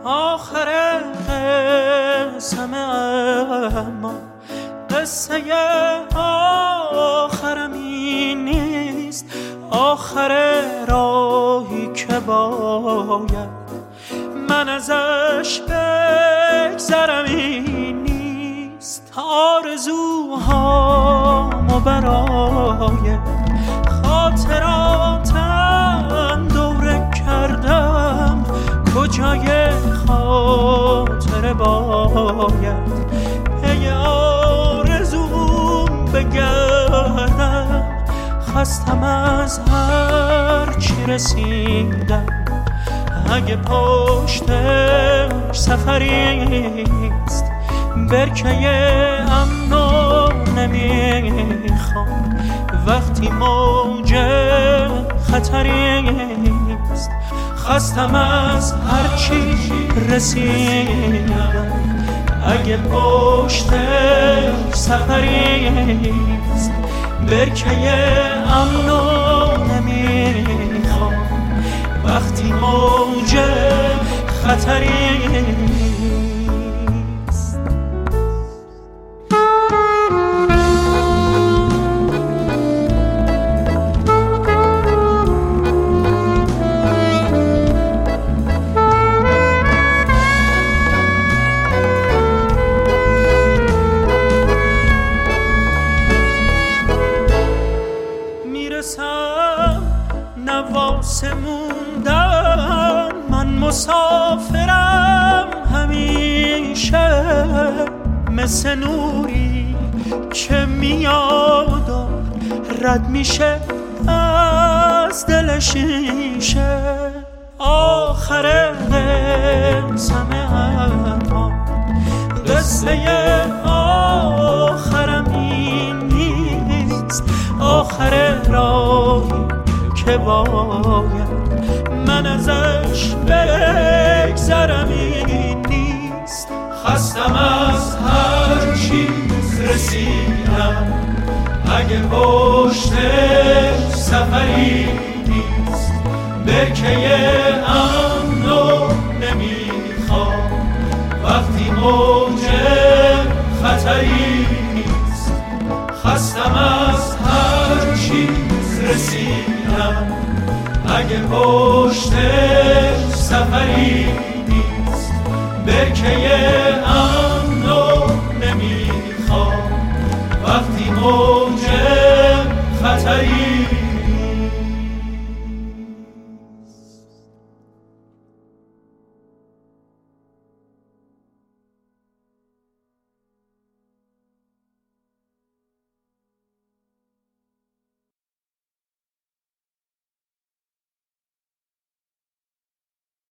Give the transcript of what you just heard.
آخر قسم، اما قصه آخرم این نیست. آخر راهی که باید من ازش بگذرم این نیست. آرزوهامو برای خاطراتم دوره کردم، کجای خاطره باید پی آرزوم بگردم. خستم از هر چی رسیدم، اگه پشتش سفریست برکه امنو نمیخوام وقتی موج خطریست. خستم از هر چی رسیدم، اگه پشتش سفریست برکه امنو نمیخوام وقتی موج خطریست. میرسم نواسه موندن، من مسافرم همیشه، مثل نوری که میاد و رد میشه از دل شیشه. آخر قسم، اما قصه آخرم این نیست. آخر راهی که باید من ازش بگذرم این نیست. خستم از هر چی رسیدم، اگه پشتش سفری نیست برکه امنو نمیخوام وقتی موج خطری نیست. خستم از هر چی رسیدم، اگه پشتش سفری نیست برکه امنو نمیخوام وقتی موج خطری